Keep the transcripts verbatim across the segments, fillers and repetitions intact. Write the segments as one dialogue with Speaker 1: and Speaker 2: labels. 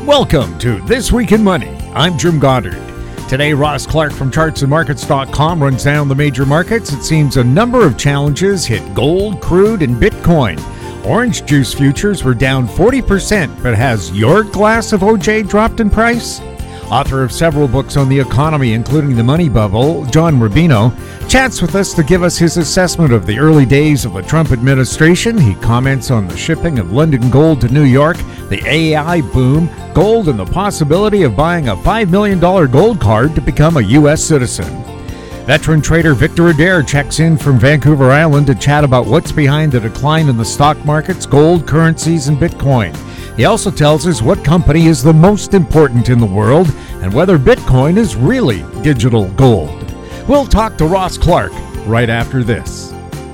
Speaker 1: Welcome to This Week in Money. I'm Jim Goddard. Today, Ross Clark from charts and markets dot com runs down the major markets. It seems a number of challenges hit gold, crude, and Bitcoin. Orange juice futures were down forty percent, but has your glass of O J dropped in price? Author of several books on the economy, including The Money Bubble, John Rubino, chats with us to give us his assessment of the early days of the Trump administration. He comments on the shipping of London gold to New York, the A I boom, gold, and the possibility of buying a five million dollars gold card to become a U S citizen. Veteran trader Victor Adair checks in from Vancouver Island to chat about what's behind the decline in the stock markets, gold, currencies, and Bitcoin. He also tells us what company is the most important in the world and whether Bitcoin is really digital gold. We'll talk to Ross Clark right after this.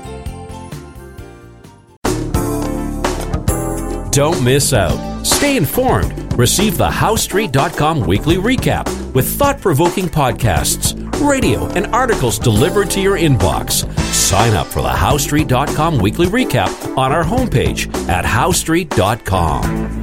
Speaker 2: Don't miss out. Stay informed. Receive the House Street dot com weekly recap with thought-provoking podcasts, radio, and articles delivered to your inbox. Sign up for the House Street dot com weekly recap on our homepage at House Street dot com.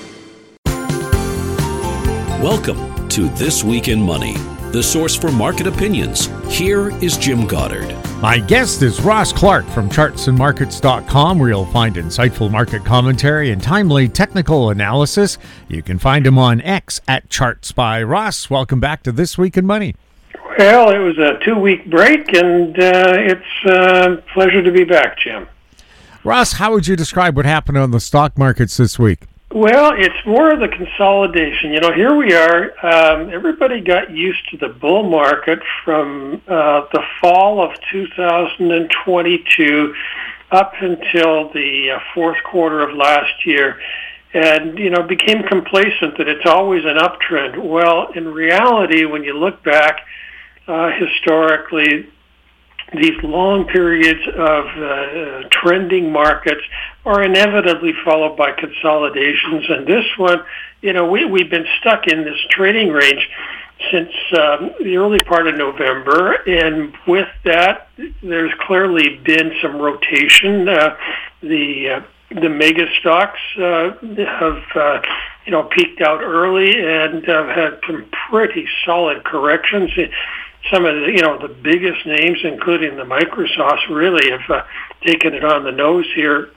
Speaker 2: Welcome to This Week in Money, the source for market opinions. Here is Jim Goddard.
Speaker 1: My guest is Ross Clark from charts and markets dot com, where you'll find insightful market commentary and timely technical analysis. You can find him on X at Charts by Ross. Welcome back to This Week in Money.
Speaker 3: Well, it was a two-week break, and uh, it's a pleasure to be back, Jim.
Speaker 1: Ross, how would you describe what happened on the stock markets this week?
Speaker 3: Well, it's more of the consolidation. You know, here we are. Um, everybody got used to the bull market from uh, the fall of two thousand twenty-two up until the uh, fourth quarter of last year, and, you know, became complacent that it's always an uptrend. Well, in reality, when you look back uh, historically, these long periods of uh, trending markets are inevitably followed by consolidations. And this one, you know, we, we've been stuck in this trading range since um, the early part of November. And with that, there's clearly been some rotation. Uh, the uh, the mega stocks uh, have, uh, you know, peaked out early and have had some pretty solid corrections. Some of the, you know, the biggest names, including the Microsofts, really have uh, taken it on the nose here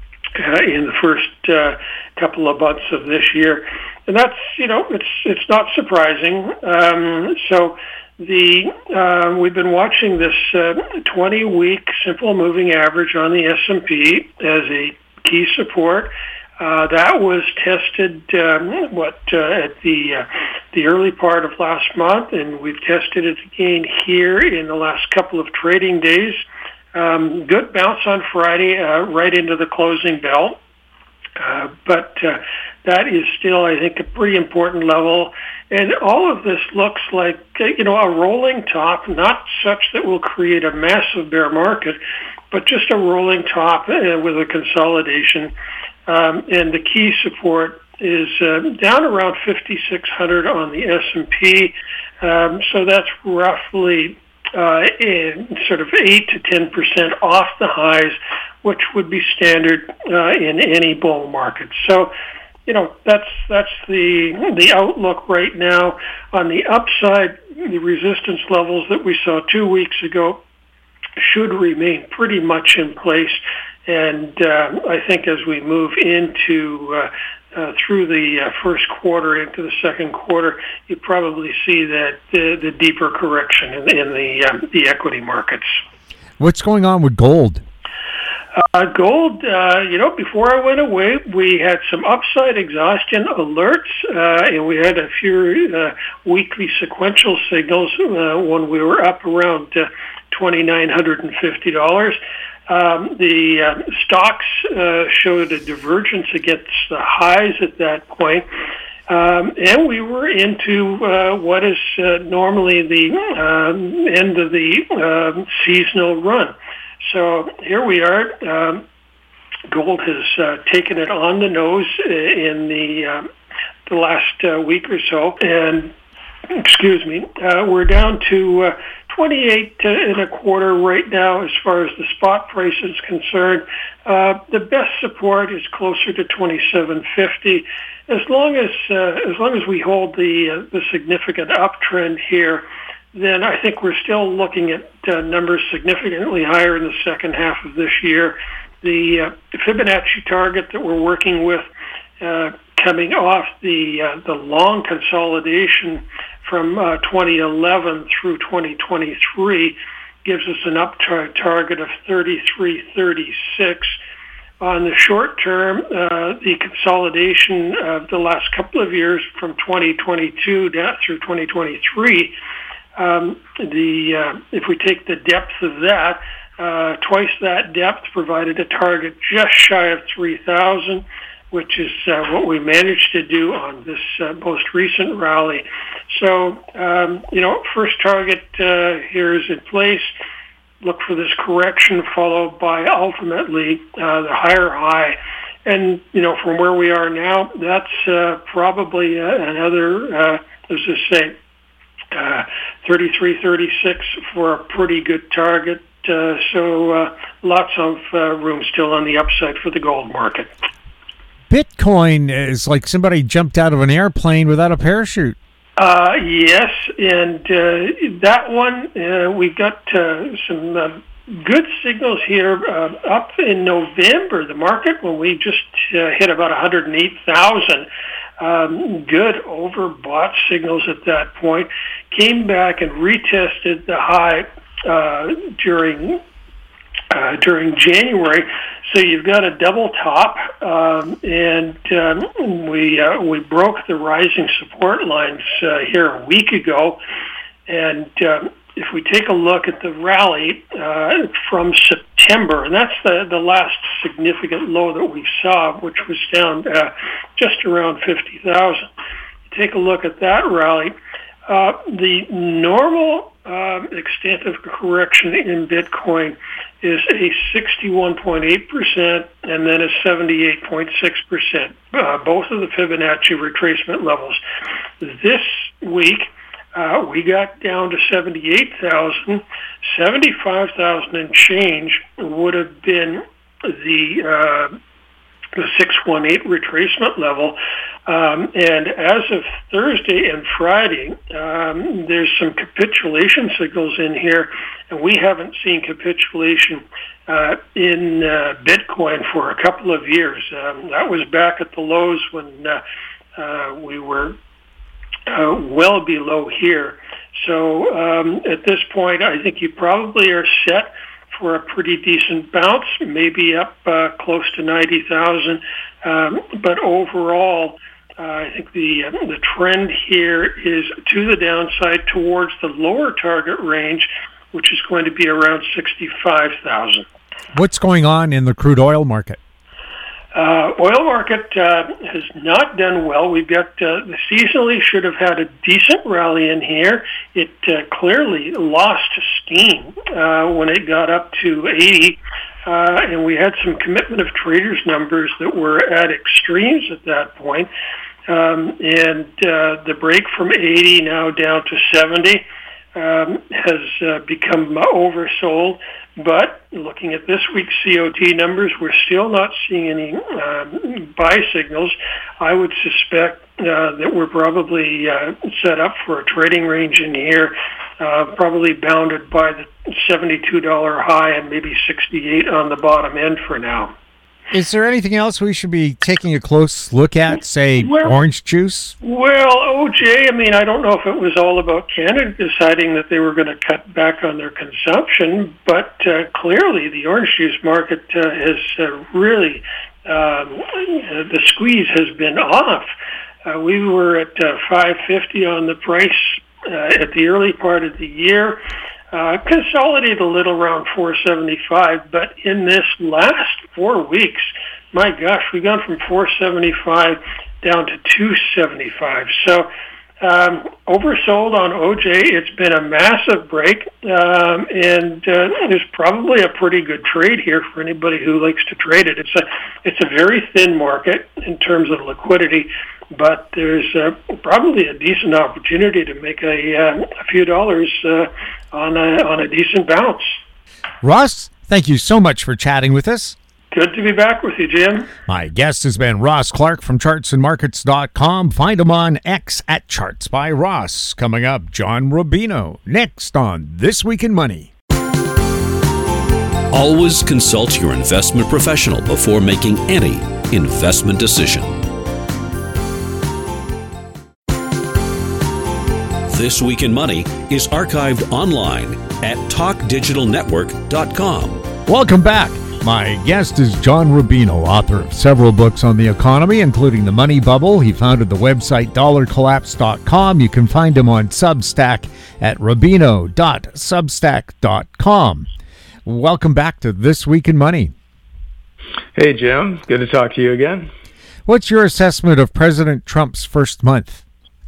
Speaker 3: uh, in the first uh, couple of months of this year, and that's, you know, it's it's not surprising. Um, so the uh, we've been watching this uh, twenty-week simple moving average on the S and P as a key support. Uh, that was tested um, what uh, at the uh, the early part of last month, and we've tested it again here in the last couple of trading days. Um, good bounce on Friday, uh, right into the closing bell, uh, but uh, that is still, I think, a pretty important level. And all of this looks like, you know, a rolling top, not such that will create a massive bear market, but just a rolling top uh, with a consolidation. Um, and the key support is uh, down around fifty-six hundred on the S and P. Um, so that's roughly uh, in sort of eight to ten percent off the highs, which would be standard uh, in any bull market. So, you know, that's that's the the outlook right now. On the upside, the resistance levels that we saw two weeks ago should remain pretty much in place. And uh, I think as we move into uh, uh, through the uh, first quarter into the second quarter, you probably see that uh, the deeper correction in, in the um, the equity markets.
Speaker 1: What's going on with gold?
Speaker 3: Uh, gold, uh, you know, before I went away, we had some upside exhaustion alerts, uh, and we had a few uh, weekly sequential signals uh, when we were up around uh, two thousand nine hundred fifty dollars. Um, the uh, stocks uh, showed a divergence against the highs at that point, um, and we were into uh, what is uh, normally the um, end of the um, seasonal run. So here we are. Um, gold has uh, taken it on the nose in the uh, the last uh, week or so, and excuse me, uh, we're down to uh, twenty-eight and a quarter right now as far as the spot price is concerned. Uh, the best support is closer to twenty-seven fifty. As long as uh, as long as we hold the uh, the significant uptrend here, then I think we're still looking at uh, numbers significantly higher in the second half of this year. The uh, Fibonacci target that we're working with, uh, coming off the uh, the long consolidation from uh, twenty eleven through twenty twenty-three, gives us an up tar- target of thirty-three thirty-six. On the short term, uh, the consolidation of the last couple of years from twenty twenty-two down through twenty twenty-three, um, the uh, if we take the depth of that, uh, twice that depth provided a target just shy of three thousand, which is uh, what we managed to do on this uh, most recent rally. So, um, you know, first target uh, here is in place. Look for this correction followed by ultimately uh, the higher high. And, you know, from where we are now, that's uh, probably uh, another, uh, let's just say, uh, thirty-three thirty-six for a pretty good target. Uh, so uh, lots of uh, room still on the upside for the gold market.
Speaker 1: Bitcoin is like somebody jumped out of an airplane without a parachute.
Speaker 3: Uh, yes, and uh, that one, uh, we've got uh, some uh, good signals here uh, up in November, the market, when we just uh, hit about one hundred eight thousand. Um, good overbought signals at that point. Came back and retested the high uh, during uh, during January. So you've got a double top, um, and um, we uh, we broke the rising support lines uh, here a week ago. And um, if we take a look at the rally uh, from September, and that's the, the last significant low that we saw, which was down uh, just around fifty thousand. Take a look at that rally. Uh, the normal um, extent of correction in Bitcoin is a sixty-one point eight percent and then a seventy-eight point six percent, uh, both of the Fibonacci retracement levels. This week, uh, we got down to seventy-eight thousand. seventy-five thousand and change would have been the uh, the six one eight retracement level. Um, and as of Thursday and Friday, um, there's some capitulation signals in here, and we haven't seen capitulation uh, in uh, Bitcoin for a couple of years. Um, that was back at the lows when uh, uh, we were uh, well below here. So um, at this point, I think you probably are set for a pretty decent bounce, maybe up uh, close to ninety thousand. Um, but overall, uh, I think the uh, the trend here is to the downside towards the lower target range, which is going to be around sixty-five thousand.
Speaker 1: What's going on in the crude oil market?
Speaker 3: Uh, oil market uh, has not done well. We've got uh, the seasonally should have had a decent rally in here. It uh, clearly lost steam uh, when it got up to eighty, uh, and we had some commitment of traders numbers that were at extremes at that point. Um, and uh, the break from eighty now down to seventy um, has uh, become oversold. But looking at this week's C O T numbers, we're still not seeing any um, buy signals. I would suspect uh, that we're probably uh, set up for a trading range in here, uh, probably bounded by the seventy-two dollars high and maybe sixty-eight on the bottom end for now.
Speaker 1: Is there anything else we should be taking a close look at, say, well, orange juice?
Speaker 3: Well, O J, I mean, I don't know if it was all about Canada deciding that they were going to cut back on their consumption, but uh, clearly the orange juice market uh, has uh, really, um, the squeeze has been off. Uh, we were at uh, five fifty on the price uh, at the early part of the year. Uh, consolidated a little around four seventy-five, but in this last four weeks, my gosh, we've gone from four seventy-five down to two seventy-five. So Um, oversold on O J. It's been a massive break, um, and uh, there's probably a pretty good trade here for anybody who likes to trade it. It's a it's a very thin market in terms of liquidity, but there's uh, probably a decent opportunity to make a, uh, a few dollars uh, on a on a decent bounce.
Speaker 1: Ross, thank you so much for chatting with us.
Speaker 3: Good to be back with you, Jim.
Speaker 1: My guest has been Ross Clark from charts and markets dot com. Find him on X at Charts by Ross. Coming up, John Rubino. Next on This Week in Money.
Speaker 2: Always consult your investment professional before making any investment decision. This Week in Money is archived online at talk digital network dot com.
Speaker 1: Welcome back. My guest is John Rubino, author of several books on the economy, including The Money Bubble. He founded the website dollar collapse dot com. You can find him on Substack at rubino dot substack dot com. Welcome back to This Week in Money.
Speaker 4: Hey, Jim. Good to talk to you again.
Speaker 1: What's your assessment of President Trump's first month?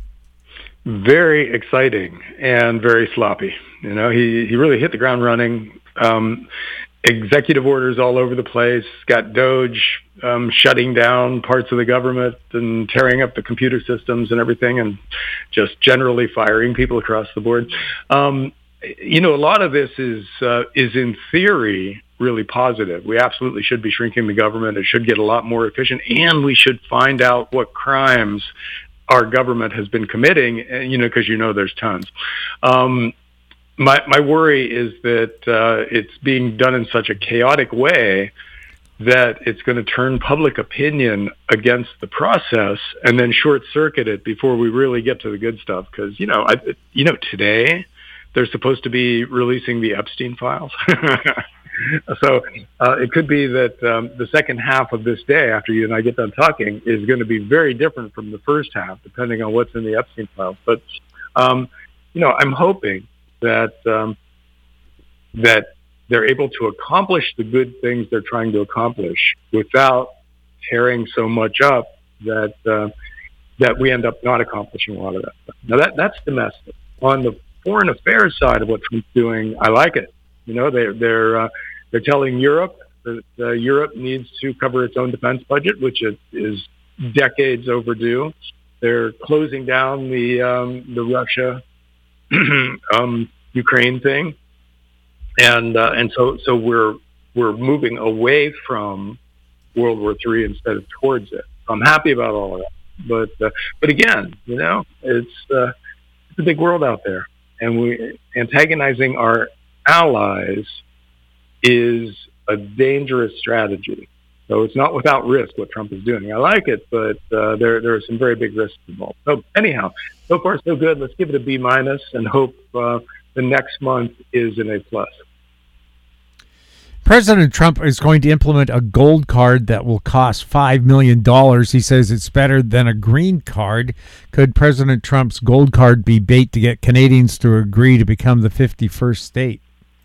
Speaker 4: Very exciting and very sloppy. You know, he, he really hit the ground running. Um, executive orders all over the place, got Doge um, shutting down parts of the government and tearing up the computer systems and everything, and just generally firing people across the board. Um, you know, a lot of this is uh, is in theory really positive. We absolutely should be shrinking the government. It should get a lot more efficient, and we should find out what crimes our government has been committing, you know, because you know there's tons. Um, My my worry is that uh, it's being done in such a chaotic way that it's going to turn public opinion against the process and then short circuit it before we really get to the good stuff. Because you know, I, you know, today they're supposed to be releasing the Epstein files, so uh, it could be that um, the second half of this day, after you and I get done talking, is going to be very different from the first half, depending on what's in the Epstein files. But um, you know, I'm hoping that um, that they're able to accomplish the good things they're trying to accomplish without tearing so much up that uh, that we end up not accomplishing a lot of that stuff. Now that that's domestic. On the foreign affairs side of what Trump's doing, I like it. You know, they're they're uh, they're telling Europe that uh, Europe needs to cover its own defense budget, which is, is decades overdue. They're closing down the um, the Russia. um, Ukraine thing, and uh, and so so we're we're moving away from World War Three instead of towards it. So I'm happy about all of that, but uh, but again, you know, it's uh, it's a big world out there, and we antagonizing our allies is a dangerous strategy. So it's not without risk what Trump is doing. I like it, but uh, there there are some very big risks involved. So anyhow, so far so good. Let's give it a B minus and hope uh, the next month is an A plus.
Speaker 1: President Trump is going to implement a gold card that will cost five million dollars. He says it's better than a green card. Could President Trump's gold card be bait to get Canadians to agree to become the fifty-first state?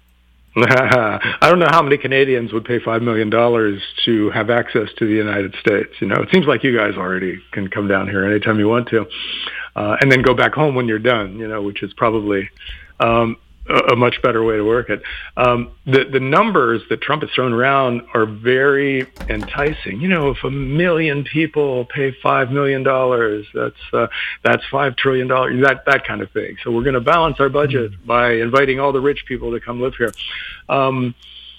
Speaker 4: I don't know how many Canadians would pay five million dollars to have access to the United States. You know, it seems like you guys already can come down here anytime you want to, uh, and then go back home when you're done, you know, which is probably um, a, a much better way to work it. Um, the, the numbers that Trump has thrown around are very enticing. You know, if a million people pay five million dollars, that's uh, that's five trillion dollars, that, that kind of thing. So we're going to balance our budget by inviting all the rich people to come live here. Um,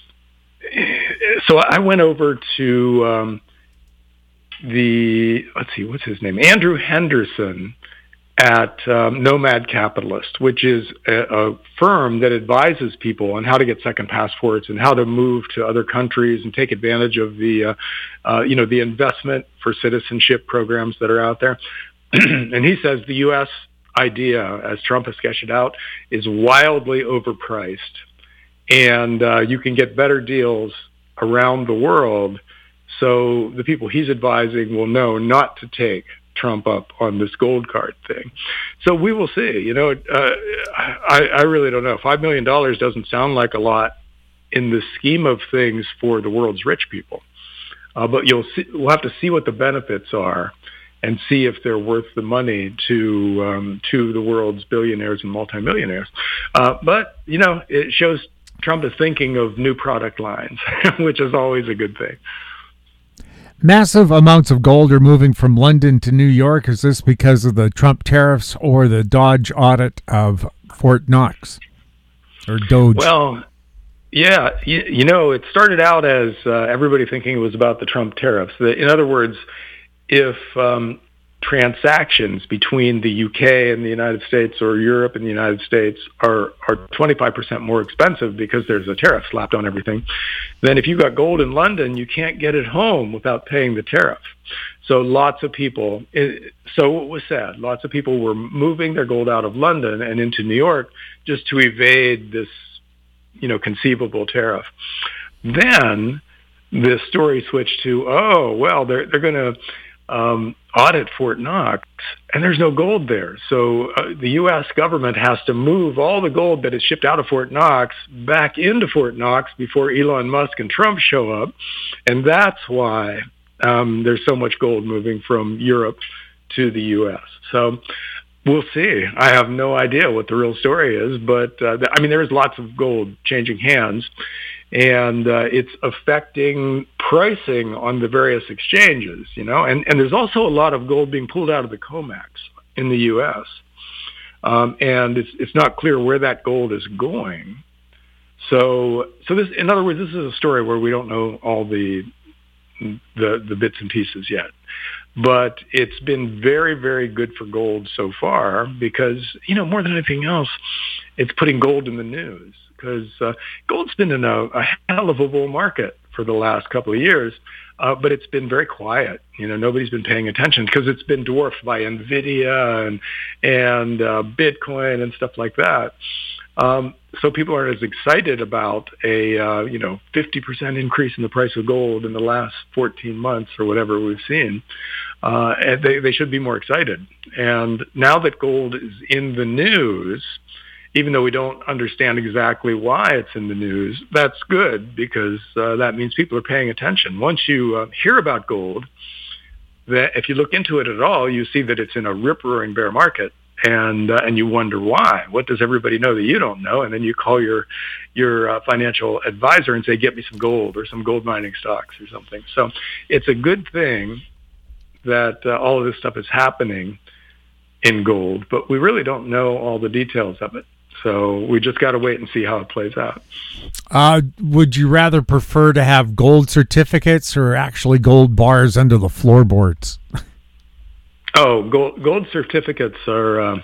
Speaker 4: so I went over to um, the, let's see, what's his name? Andrew Henderson at um, Nomad Capitalist, which is a, a firm that advises people on how to get second passports and how to move to other countries and take advantage of the, uh, uh, you know, the investment for citizenship programs that are out there. And he says the U S idea, as Trump has sketched it out, is wildly overpriced. And uh, you can get better deals around the world. So the people he's advising will know not to take Trump up on this gold card thing. So we will see. You know, uh, I, I really don't know. Five million dollars doesn't sound like a lot in the scheme of things for the world's rich people. Uh, but you'll see, we'll have to see what the benefits are and see if they're worth the money to um, to the world's billionaires and multimillionaires. Uh, but, you know, it shows Trump is thinking of new product lines, which is always a good thing.
Speaker 1: Massive amounts of gold are moving from London to New York. Is this because of the Trump tariffs or the Dodge audit of Fort Knox or Doge?
Speaker 4: Well, yeah, you, you know, it started out as uh, everybody thinking it was about the Trump tariffs. The, in other words, if um, transactions between the U K and the United States or Europe and the United States are, are twenty-five percent more expensive because there's a tariff slapped on everything, then if you got gold in London, you can't get it home without paying the tariff. So lots of people, it, so it was sad, lots of people were moving their gold out of London and into New York just to evade this, you know, conceivable tariff. Then the story switched to, oh, well, they're, they're going to Um, audit Fort Knox, and there's no gold there. So uh, the U S government has to move all the gold that is shipped out of Fort Knox back into Fort Knox before Elon Musk and Trump show up. And that's why um, there's so much gold moving from Europe to the U S. So we'll see. I have no idea what the real story is, but uh, I mean, there's lots of gold changing hands. And uh, it's affecting pricing on the various exchanges, you know. And, and there's also a lot of gold being pulled out of the COMEX in the U S. Um, and it's it's not clear where that gold is going. So so this, in other words, this is a story where we don't know all the the the bits and pieces yet. But it's been very, very good for gold so far because, you know, more than anything else, it's putting gold in the news. Because uh, gold's been in a, a hell of a bull market for the last couple of years, uh, but it's been very quiet. You know, nobody's been paying attention because it's been dwarfed by Nvidia and and uh, Bitcoin and stuff like that. Um, so people aren't as excited about a uh, you know fifty percent increase in the price of gold in the last fourteen months or whatever we've seen. Uh, and they they should be more excited. And now that gold is in the news, even though we don't understand exactly why it's in the news, that's good because uh, that means people are paying attention. Once you uh, hear about gold, that if you look into it at all, you see that it's in a rip-roaring bear market, and uh, and you wonder why. What does everybody know that you don't know? And then you call your your uh, financial advisor and say, "Get me some gold or some gold mining stocks or something." So it's a good thing that uh, all of this stuff is happening in gold, but we really don't know all the details of it. So we just got to wait and see how it plays out.
Speaker 1: Uh, would you rather prefer to have gold certificates or actually gold bars under the floorboards?
Speaker 4: Oh, gold, gold certificates are, uh,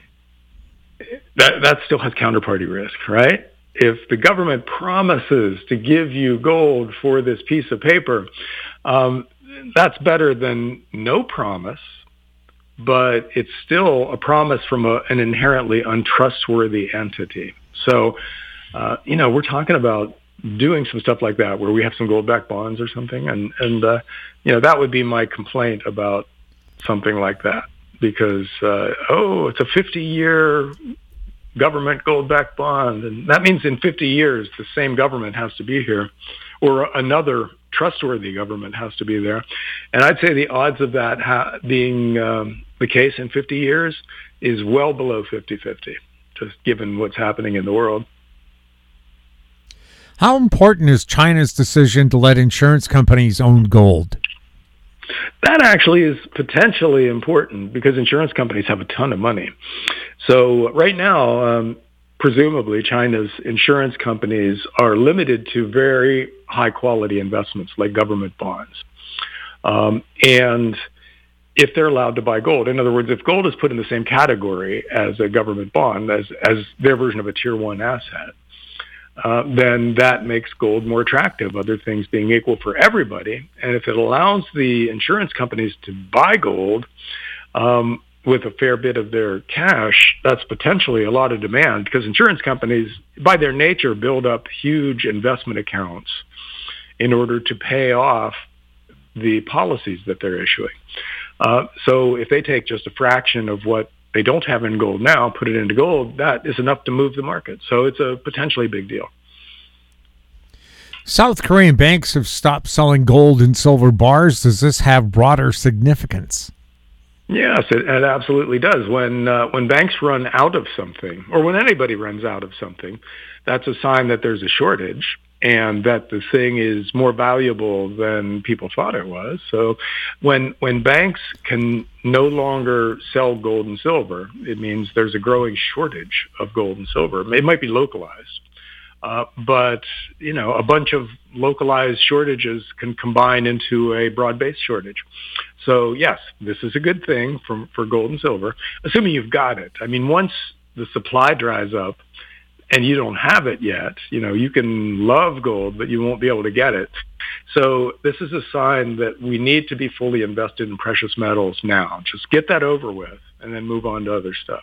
Speaker 4: that, that still has counterparty risk, right? If the government promises to give you gold for this piece of paper, um, that's better than no promise. But it's still a promise from a, an inherently untrustworthy entity. So, uh, you know, we're talking about doing some stuff like that where we have some gold-backed bonds or something. And, and uh, you know, that would be my complaint about something like that. Because, uh, oh, it's a fifty-year government gold-backed bond. And that means in fifty years, the same government has to be here. Or another trustworthy government has to be there. And I'd say the odds of that ha- being um, the case in fifty years is well below fifty-fifty, just given what's happening in the world.
Speaker 1: How important is China's decision to let insurance companies own gold?
Speaker 4: That actually is potentially important because insurance companies have a ton of money. So right now, um, presumably China's insurance companies are limited to very high-quality investments like government bonds. Um, and if they're allowed to buy gold, in other words, if gold is put in the same category as a government bond, as, as their version of a tier one asset, uh, then that makes gold more attractive, other things being equal for everybody. And if it allows the insurance companies to buy gold, um, with a fair bit of their cash, that's potentially a lot of demand because insurance companies, by their nature, build up huge investment accounts in order to pay off the policies that they're issuing. Uh, so if they take just a fraction of what they don't have in gold now, put it into gold, that is enough to move the market. So it's a potentially big deal.
Speaker 1: South Korean banks have stopped selling gold and silver bars. Does this have broader significance?
Speaker 4: Yes, it, it absolutely does. When uh, when banks run out of something, or when anybody runs out of something, that's a sign that there's a shortage and that the thing is more valuable than people thought it was. So when when banks can no longer sell gold and silver, it means there's a growing shortage of gold and silver. It might be localized. Uh, but, you know, a bunch of localized shortages can combine into a broad-based shortage. So, yes, this is a good thing for, for gold and silver, assuming you've got it. I mean, once the supply dries up and you don't have it yet, you know, you can love gold, but you won't be able to get it. So this is a sign that we need to be fully invested in precious metals now. Just get that over with and then move on to other stuff.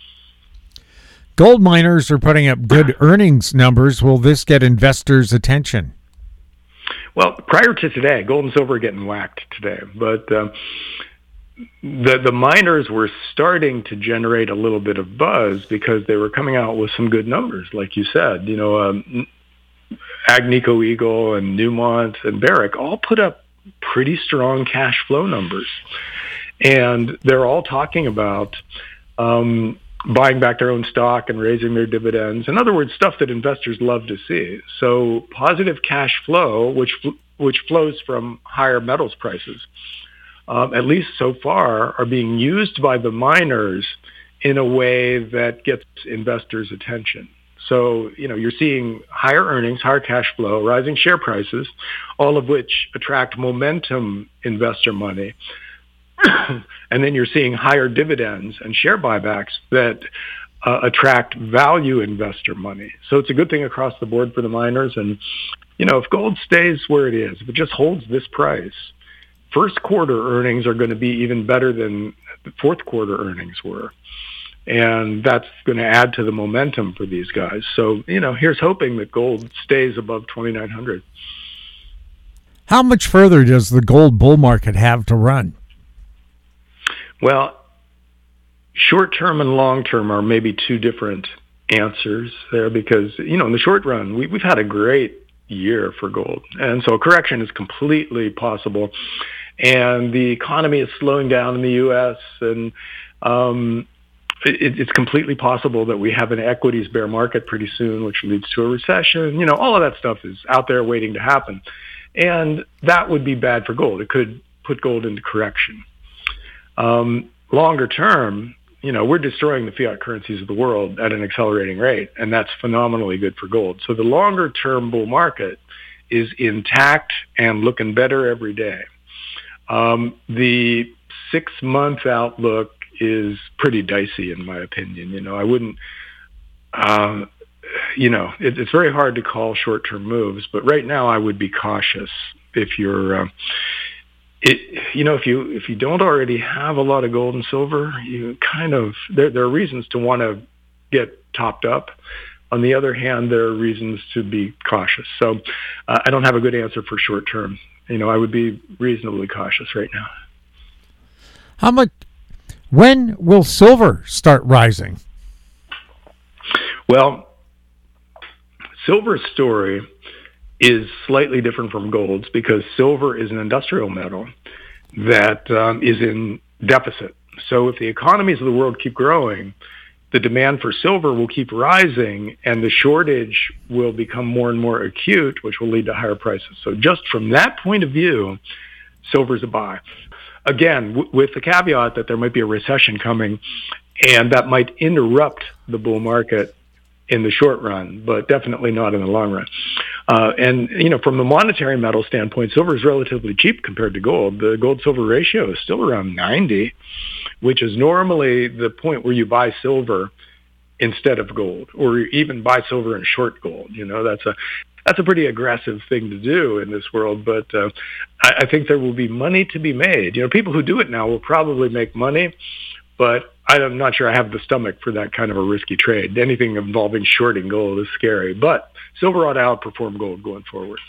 Speaker 1: Gold miners are putting up good earnings numbers. Will this get investors' attention?
Speaker 4: Well, prior to today, gold and silver are getting whacked today, but um, the the miners were starting to generate a little bit of buzz because they were coming out with some good numbers, like you said. You know, um, Agnico Eagle and Newmont and Barrick all put up pretty strong cash flow numbers, and they're all talking about Um, buying back their own stock and raising their dividends. In other words, stuff that investors love to see. So positive cash flow, which which flows from higher metals prices, um, at least so far, are being used by the miners in a way that gets investors' attention. So, you know, you're seeing higher earnings, higher cash flow, rising share prices, all of which attract momentum investor money. And then you're seeing higher dividends and share buybacks that uh, attract value investor money. So it's a good thing across the board for the miners. And, you know, if gold stays where it is, if it just holds this price, first quarter earnings are going to be even better than the fourth quarter earnings were. And that's going to add to the momentum for these guys. So, you know, here's hoping that gold stays above twenty-nine hundred.
Speaker 1: How much further does the gold bull market have to run?
Speaker 4: Well, short-term and long-term are maybe two different answers there because, you know, in the short run, we, we've had a great year for gold. And so a correction is completely possible. And the economy is slowing down in the U S, and um, it, it's completely possible that we have an equities bear market pretty soon, which leads to a recession. You know, all of that stuff is out there waiting to happen. And that would be bad for gold. It could put gold into correction. Um, longer term, you know, we're destroying the fiat currencies of the world at an accelerating rate, and that's phenomenally good for gold. So the longer term bull market is intact and looking better every day. Um, the six month outlook is pretty dicey, in my opinion. You know, I wouldn't, um, you know, it, it's very hard to call short term moves, but right now I would be cautious if you're, uh, It, you know, if you if you don't already have a lot of gold and silver, you kind of there there are reasons to want to get topped up. On the other hand, there are reasons to be cautious. So uh, I don't have a good answer for short term. You know, I would be reasonably cautious right now.
Speaker 1: How much? When will silver start rising?
Speaker 4: Well, silver's story is slightly different from gold's because silver is an industrial metal that um, is in deficit. So if the economies of the world keep growing, the demand for silver will keep rising and the shortage will become more and more acute, which will lead to higher prices. So just from that point of view, silver's a buy. Again, w- with the caveat that there might be a recession coming and that might interrupt the bull market in the short run, but definitely not in the long run. Uh, and, you know, from a monetary metal standpoint, silver is relatively cheap compared to gold. The gold-silver ratio is still around ninety, which is normally the point where you buy silver instead of gold, or even buy silver and short gold. You know, that's a that's a pretty aggressive thing to do in this world, but uh, I, I think there will be money to be made. You know, people who do it now will probably make money, but I'm not sure I have the stomach for that kind of a risky trade. Anything involving shorting gold is scary, but silver ought to outperform gold going forward.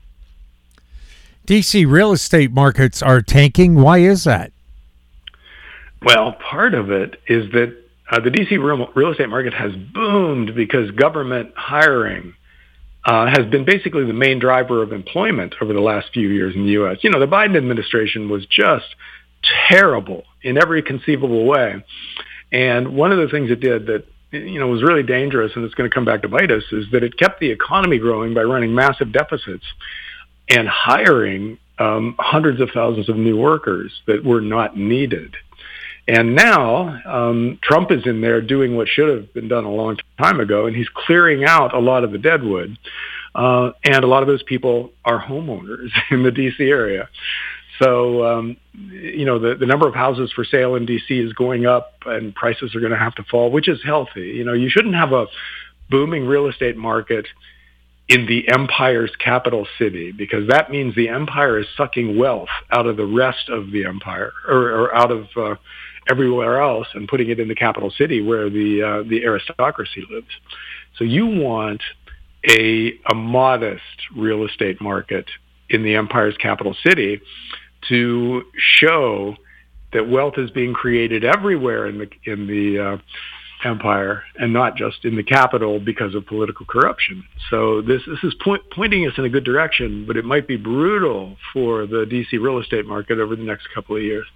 Speaker 1: D C real estate markets are tanking. Why is that?
Speaker 4: Well, part of it is that uh, the D C real, real estate market has boomed because government hiring uh, has been basically the main driver of employment over the last few years in the U S. You know, the Biden administration was just terrible in every conceivable way. And one of the things it did that, you know, was really dangerous, and it's going to come back to bite us, is that it kept the economy growing by running massive deficits and hiring um, hundreds of thousands of new workers that were not needed. And now um, Trump is in there doing what should have been done a long time ago, and he's clearing out a lot of the deadwood. Uh, and a lot of those people are homeowners in the D C area. So, um, you know, the, the number of houses for sale in D C is going up, and prices are going to have to fall, which is healthy. You know, you shouldn't have a booming real estate market in the empire's capital city, because that means the empire is sucking wealth out of the rest of the empire, or, or out of uh, everywhere else, and putting it in the capital city where the uh, the aristocracy lives. So you want a a modest real estate market in the empire's capital city to show that wealth is being created everywhere in the in the uh, empire, and not just in the capital because of political corruption. So this this is point, pointing us in a good direction, but it might be brutal for the D C real estate market over the next couple of years.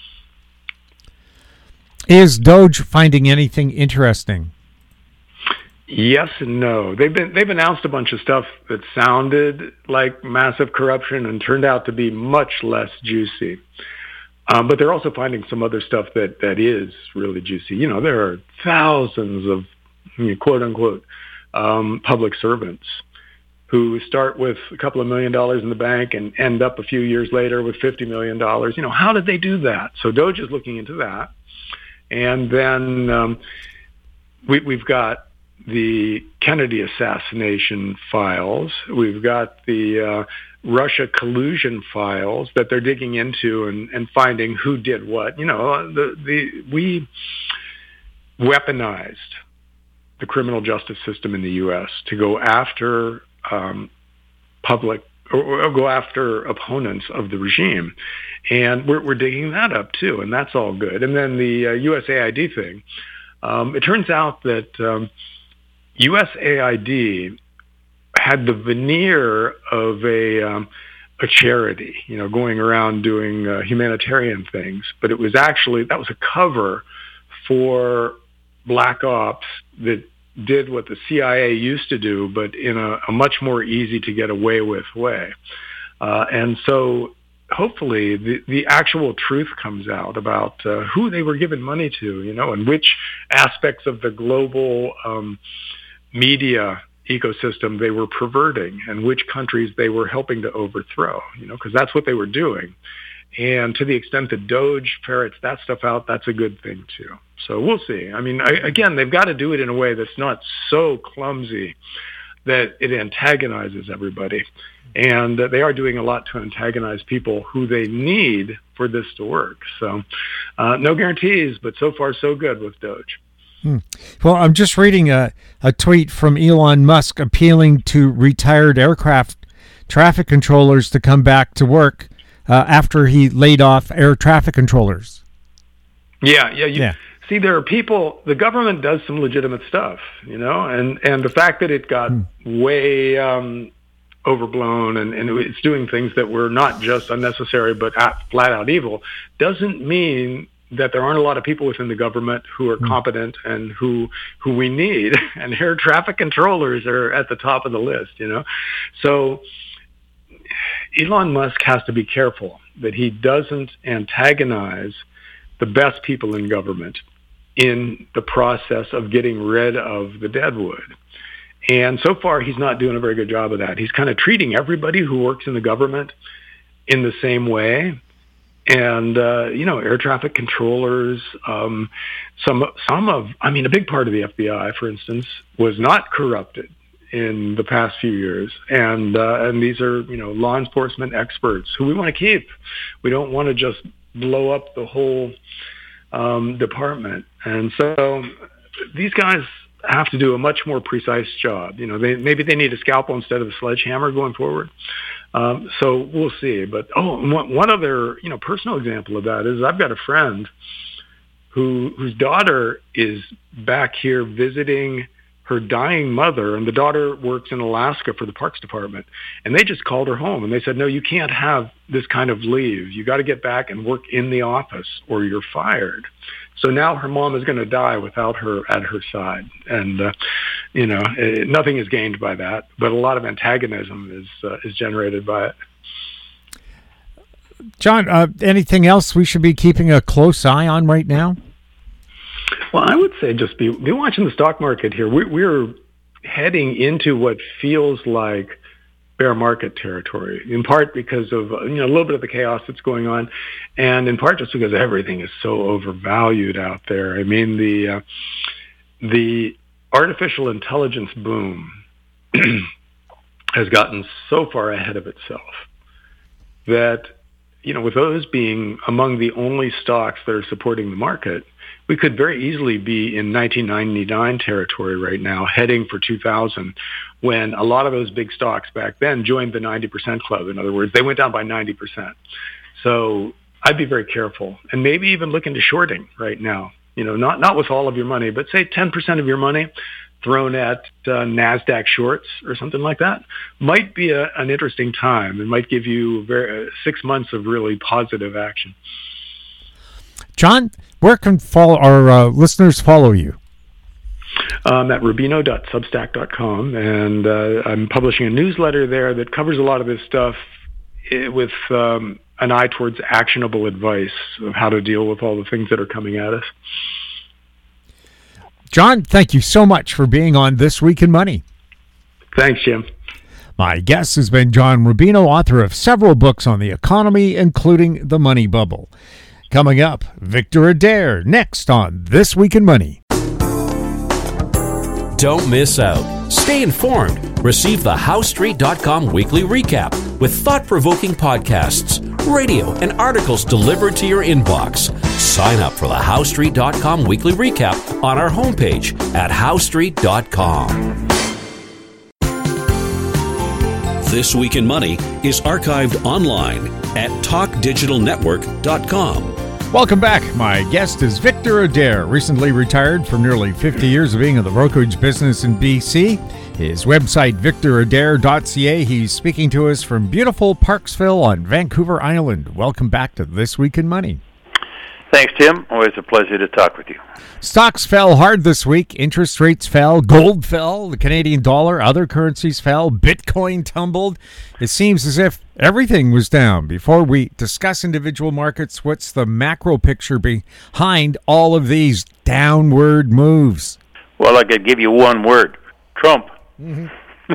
Speaker 1: Is Doge finding anything interesting?
Speaker 4: Yes and no. They've been they've announced a bunch of stuff that sounded like massive corruption and turned out to be much less juicy. Um, but they're also finding some other stuff that, that is really juicy. You know, there are thousands of, I mean, quote unquote, um, public servants who start with a couple of million dollars in the bank and end up a few years later with fifty million dollars. You know, how did they do that? So Doge is looking into that. And then um, we, we've got the Kennedy assassination files. We've got the uh, Russia collusion files that they're digging into and, and finding who did what. You know, the the we weaponized the criminal justice system in the U S to go after um, public or, or go after opponents of the regime, and we're we're digging that up too, and that's all good. And then the uh, U S A I D thing. Um, it turns out that um, U S A I D had the veneer of a um, a charity, you know, going around doing uh, humanitarian things, but it was actually, that was a cover for black ops that did what the C I A used to do, but in a, a much more easy to get away with way. Uh, and so hopefully the, the actual truth comes out about uh, who they were giving money to, you know, and which aspects of the global um, media ecosystem they were perverting, and which countries they were helping to overthrow, you know, because that's what they were doing. And to the extent that Doge ferrets that stuff out, that's a good thing too. So we'll see. I mean, I, again, they've got to do it in a way that's not so clumsy that it antagonizes everybody. And uh, they are doing a lot to antagonize people who they need for this to work. So uh, no guarantees, but so far so good with Doge.
Speaker 1: Hmm. Well, I'm just reading a, a tweet from Elon Musk appealing to retired aircraft traffic controllers to come back to work uh, after he laid off air traffic controllers.
Speaker 4: Yeah, yeah, you,
Speaker 1: yeah.
Speaker 4: See, there are people, the government does some legitimate stuff, you know, and, and the fact that it got hmm. way um, overblown and, and it's doing things that were not just unnecessary but flat out evil doesn't mean that there aren't a lot of people within the government who are competent and who who we need, and air traffic controllers are at the top of the list, you know. So Elon Musk has to be careful that he doesn't antagonize the best people in government in the process of getting rid of the deadwood. And so far, he's not doing a very good job of that. He's kind of treating everybody who works in the government in the same way. And, uh, you know, air traffic controllers, um, some, some of, I mean, a big part of the F B I, for instance, was not corrupted in the past few years. And, uh, and these are, you know, law enforcement experts who we want to keep. We don't want to just blow up the whole um, department. And so these guys have to do a much more precise job. You know, they, maybe they need a scalpel instead of a sledgehammer going forward. Um, so we'll see. But, oh, one, one other, you know, personal example of that is I've got a friend who whose daughter is back here visiting her dying mother, and the daughter works in Alaska for the Parks Department. And they just called her home, and they said, no, you can't have this kind of leave. You got to get back and work in the office or you're fired. So now her mom is going to die without her at her side. And, uh, you know, it, nothing is gained by that, but a lot of antagonism is uh, is generated by it.
Speaker 1: John, uh, anything else we should be keeping a close eye on right now?
Speaker 4: Well, I would say just be, be watching the stock market here. We, we're heading into what feels like bear market territory, in part because of you know a little bit of the chaos that's going on, and in part just because everything is so overvalued out there. I mean, the uh, the artificial intelligence boom has gotten so far ahead of itself that, you know, with those being among the only stocks that are supporting the market, we could very easily be in nineteen ninety-nine territory right now, heading for two thousand, when a lot of those big stocks back then joined the ninety percent club. In other words, they went down by ninety percent. So I'd be very careful, and maybe even look into shorting right now. You know, not, not with all of your money, but say ten percent of your money thrown at uh, NASDAQ shorts or something like that might be a, an interesting time. It might give you very, uh, six months of really positive action.
Speaker 1: John, where can follow our uh, listeners follow you?
Speaker 4: Um, at rubino dot substack dot com, and uh, I'm publishing a newsletter there that covers a lot of this stuff with um, an eye towards actionable advice of how to deal with all the things that are coming at us.
Speaker 1: John, thank you so much for being on This Week in Money.
Speaker 4: Thanks, Jim.
Speaker 1: My guest has been John Rubino, author of several books on the economy, including The Money Bubble. Coming up, Victor Adair, next on This Week in Money.
Speaker 2: Don't miss out. Stay informed. Receive the House Street dot com weekly recap with thought-provoking podcasts, radio, and articles delivered to your inbox. Sign up for the House Street dot com weekly recap on our homepage at House Street dot com. This Week in Money is archived online at talk digital network dot com.
Speaker 1: Welcome back. My guest is Victor Adair, recently retired from nearly fifty years of being in the brokerage business in B C. His website, victor adair dot c a. He's speaking to us from beautiful Parksville on Vancouver Island. Welcome back to This Week in Money.
Speaker 5: Thanks, Tim. Always a pleasure to talk with you.
Speaker 1: Stocks fell hard this week. Interest rates fell. Gold fell. The Canadian dollar, other currencies fell. Bitcoin tumbled. It seems as if everything was down. Before we discuss individual markets, what's the macro picture behind all of these downward moves?
Speaker 5: Well, I could give you one word. Trump. Mm-hmm.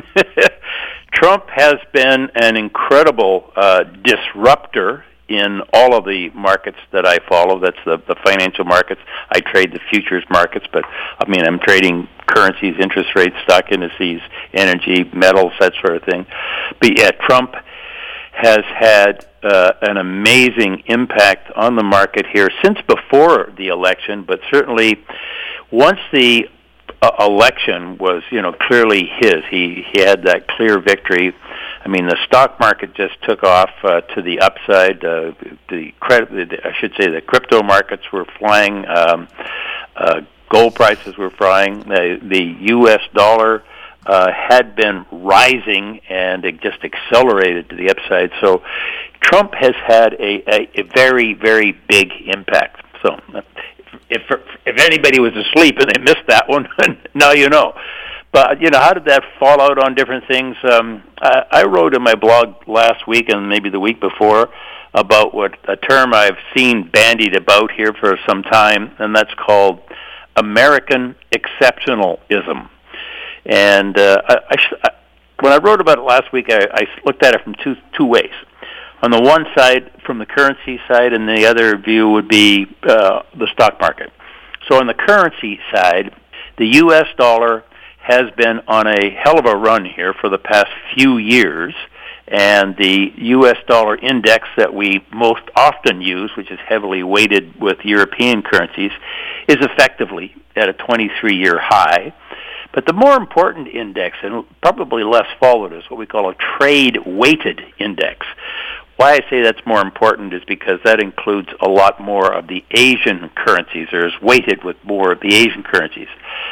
Speaker 5: Trump has been an incredible uh, disruptor in all of the markets that I follow. That's the, the financial markets. I trade the futures markets, but I mean, I'm trading currencies, interest rates, stock indices, energy, metals, that sort of thing. But yeah, Trump has had uh, an amazing impact on the market here since before the election, but certainly once the uh, election was, you know, clearly his. He, he had that clear victory. I mean, the stock market just took off uh, to the upside. Uh, the credit, I should say, the crypto markets were flying. Um, uh, gold prices were flying. The, the U S dollar uh, had been rising, and it just accelerated to the upside. So, Trump has had a, a, a very, very big impact. So, if if anybody was asleep and they missed that one, now you know. But, you know, how did that fall out on different things? Um, I, I wrote in my blog last week and maybe the week before about what a term I've seen bandied about here for some time, and that's called American exceptionalism. And uh, I, I, when I wrote about it last week, I, I looked at it from two two ways. On the one side, from the currency side, and the other view would be uh, the stock market. So on the currency side, the U S dollar has been on a hell of a run here for the past few years, and the U S dollar index that we most often use, which is heavily weighted with European currencies, is effectively at a twenty-three-year high. But the more important index, and probably less followed, is what we call a trade-weighted index. Why I say that's more important is because that includes a lot more of the Asian currencies, or is weighted with more of the Asian currencies.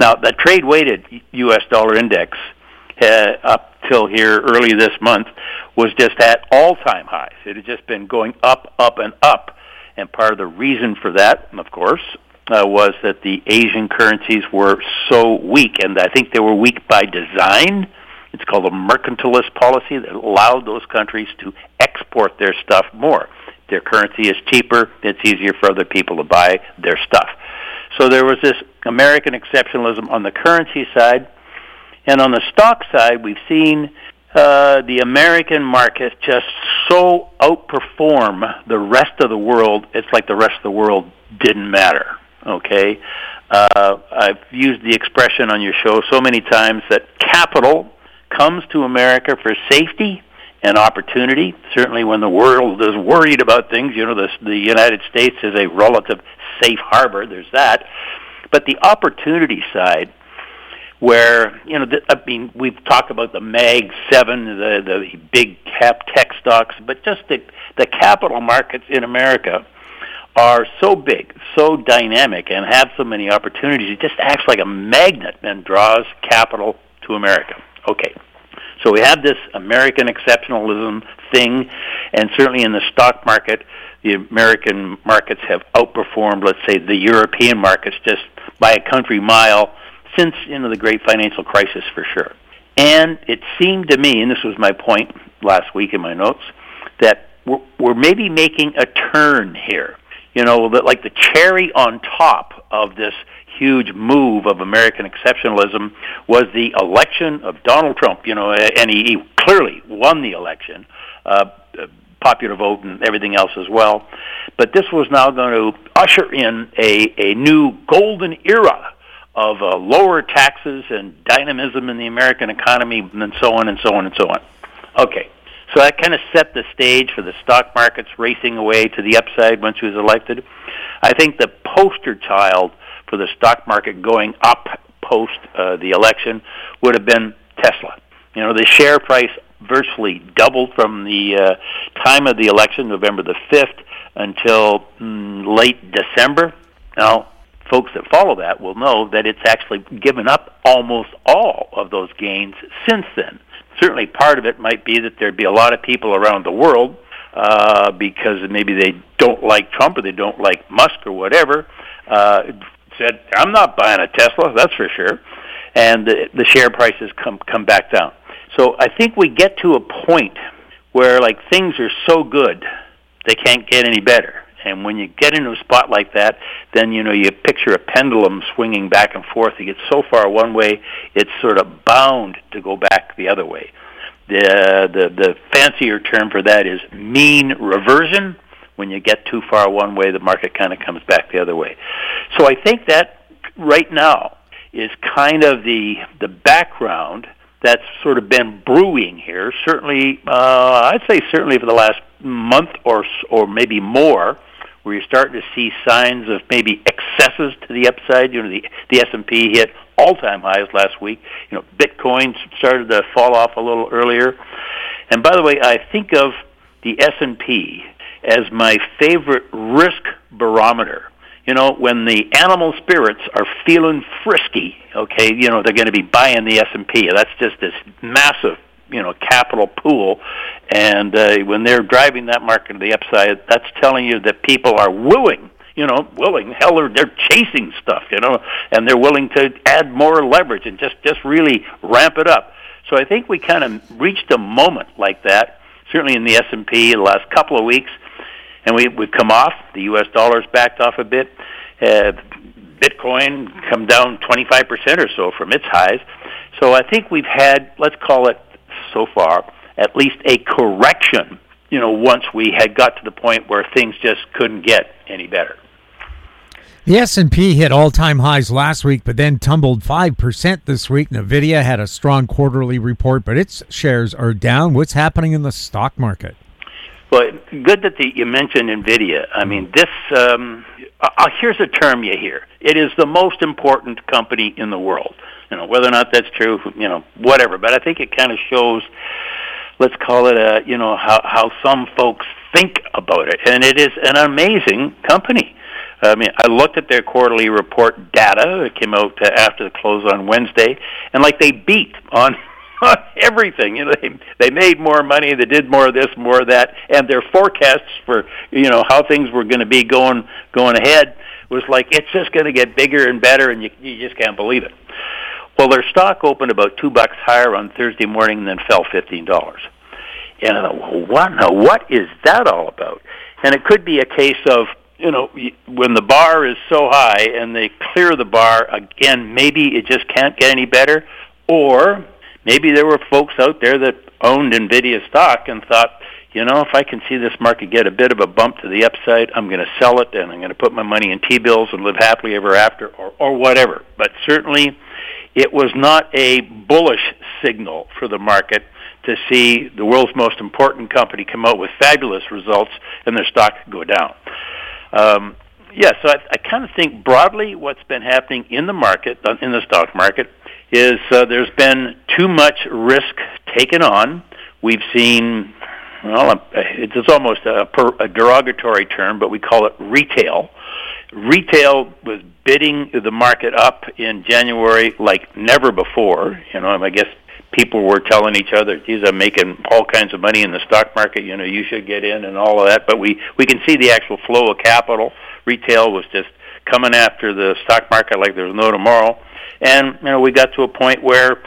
Speaker 5: Now, the trade-weighted U S dollar index uh, up till here early this month was just at all-time highs. It had just been going up, up, and up. And part of the reason for that, of course, uh, was that the Asian currencies were so weak, and I think they were weak by design. It's called a mercantilist policy that allowed those countries to export their stuff more. Their currency is cheaper. It's easier for other people to buy their stuff. So there was this American exceptionalism on the currency side. And on the stock side, we've seen uh, the American market just so outperform the rest of the world, it's like the rest of the world didn't matter, okay? Uh, I've used the expression on your show so many times that capital comes to America for safety and opportunity. Certainly when the world is worried about things, you know, the, the United States is a relative safe harbor. There's that. But the opportunity side, where, you know, the, I mean, we've talked about the Mag seven, the, the big cap tech stocks, but just the, the capital markets in America are so big, so dynamic, and have so many opportunities. It just acts like a magnet and draws capital to America. Okay. So we have this American exceptionalism thing, and certainly in the stock market, the American markets have outperformed, let's say, the European markets just by a country mile since, you know, the great financial crisis, for sure. And it seemed to me, and this was my point last week in my notes, that we're, we're maybe making a turn here. You know, that like the cherry on top of this huge move of American exceptionalism was the election of Donald Trump, you know, and he, he clearly won the election, uh, popular vote and everything else as well. But this was now going to usher in a, a new golden era of uh, lower taxes and dynamism in the American economy, and so on and so on and so on. Okay, so that kind of set the stage for the stock markets racing away to the upside once he was elected. I think the poster child for the stock market going up post uh, the election would have been Tesla. You know, the share price virtually doubled from the uh, time of the election, November the fifth, until mm, late December. Now, folks that follow that will know that it's actually given up almost all of those gains since then. Certainly part of it might be that there'd be a lot of people around the world uh, because maybe they don't like Trump or they don't like Musk or whatever, uh, said, I'm not buying a Tesla, that's for sure. And the, the share prices come come back down. So I think we get to a point where, like, things are so good, they can't get any better. And when you get into a spot like that, then, you know, you picture a pendulum swinging back and forth. You get so far one way, it's sort of bound to go back the other way. The, the, the fancier term for that is mean reversion. When you get too far one way, the market kind of comes back the other way. So I think that right now is kind of the the background that's sort of been brewing here. Certainly, uh, I'd say certainly for the last month or or maybe more, where you're starting to see signs of maybe excesses to the upside. You know, the the S and P hit all-time highs last week. You know, Bitcoin started to fall off a little earlier. And by the way, I think of the S and P as my favorite risk barometer. You know, when the animal spirits are feeling frisky, okay, you know, they're going to be buying the S and P. That's just this massive, you know, capital pool. And uh, when they're driving that market to the upside, that's telling you that people are willing, you know, willing, hell, they're, they're chasing stuff, you know, and they're willing to add more leverage and just, just really ramp it up. So I think we kind of reached a moment like that, certainly in the S and P the last couple of weeks. And we, we've come off. The U S dollar's backed off a bit. Uh, Bitcoin come down twenty-five percent or so from its highs. So I think we've had, let's call it so far, at least a correction, you know, once we had got to the point where things just couldn't get any better.
Speaker 1: The S and P hit all-time highs last week, but then tumbled five percent this week. NVIDIA had a strong quarterly report, but its shares are down. What's happening in the stock market?
Speaker 5: Well, good that the, you mentioned NVIDIA. I mean, this, um, uh, here's a term you hear. It is the most important company in the world. You know, whether or not that's true, you know, whatever. But I think it kind of shows, let's call it a, you know, how, how some folks think about it. And it is an amazing company. I mean, I looked at their quarterly report data. It came out uh, after the close on Wednesday, and like they beat on, on everything. You know, they they made more money, they did more of this, more of that, and their forecasts for you know how things were going to be going going ahead was like it's just going to get bigger and better, and you you just can't believe it. Well, their stock opened about two bucks higher on Thursday morning, and then fell fifteen dollars. And I thought, well, what now? What is that all about? And it could be a case of, you know, when the bar is so high and they clear the bar again, maybe it just can't get any better. Or maybe there were folks out there that owned NVIDIA stock and thought, you know, if I can see this market get a bit of a bump to the upside, I'm going to sell it and I'm going to put my money in T-bills and live happily ever after, or, or whatever. But certainly it was not a bullish signal for the market to see the world's most important company come out with fabulous results and their stock go down. Um, yeah, so I, I kind of think broadly what's been happening in the market, in the stock market, is uh, there's been too much risk taken on. We've seen, well, it's almost a, a derogatory term, but we call it retail. Retail was bidding the market up in January like never before. You know, I guess people were telling each other, geez, I'm making all kinds of money in the stock market, you know, you should get in and all of that. But we, we can see the actual flow of capital. Retail was just coming after the stock market like there was no tomorrow. And, you know, we got to a point where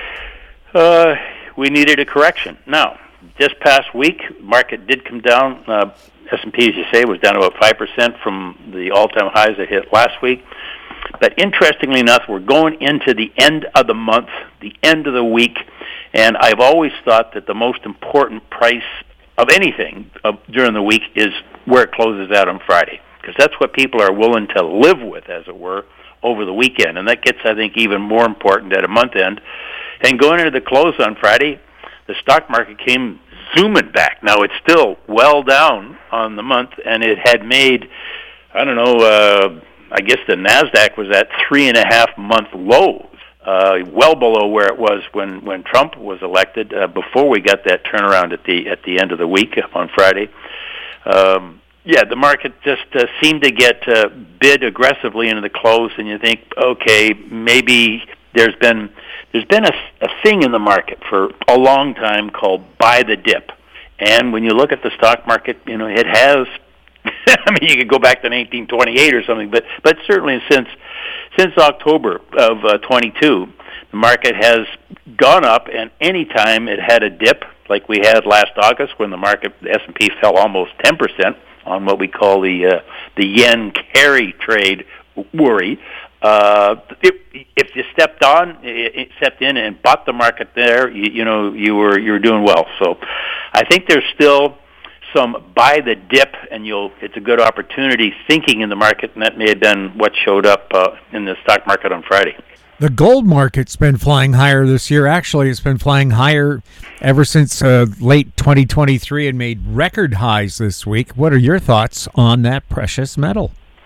Speaker 5: uh, we needed a correction. Now, this past week, market did come down. Uh, S and P, as you say, was down about five percent from the all-time highs it hit last week. But interestingly enough, we're going into the end of the month, the end of the week, and I've always thought that the most important price of anything uh, during the week is where it closes out on Friday, because that's what people are willing to live with, as it were, over the weekend. And that gets, I think, even more important at a month end. And going into the close on Friday, the stock market came zooming back. Now, it's still well down on the month, and it had made, I don't know, uh, I guess the NASDAQ was at three and a half month lows, uh, well below where it was when, when Trump was elected, uh, before we got that turnaround at the at the end of the week on Friday. Um, yeah, the market just uh, seemed to get uh, bid aggressively into the close, and you think, okay, maybe there's been there's been a, a thing in the market for a long time called buy the dip, and when you look at the stock market, you know, it has. I mean, you could go back to nineteen twenty-eight or something, but but certainly since since October of uh, twenty-two, the market has gone up, and any time it had a dip, like we had last August when the market, the S and P fell almost ten percent on what we call the uh, the yen carry trade worry. Uh, if, if you stepped on, it stepped in and bought the market there, you, you know, you were you were doing well. So, I think there's still some buy the dip, and you'll it's a good opportunity thinking in the market, and that may have been what showed up uh, in the stock market on Friday.
Speaker 1: The gold market's been flying higher this year. Actually, it's been flying higher ever since uh, late twenty twenty-three and made record highs this week. What are your thoughts on that precious metal?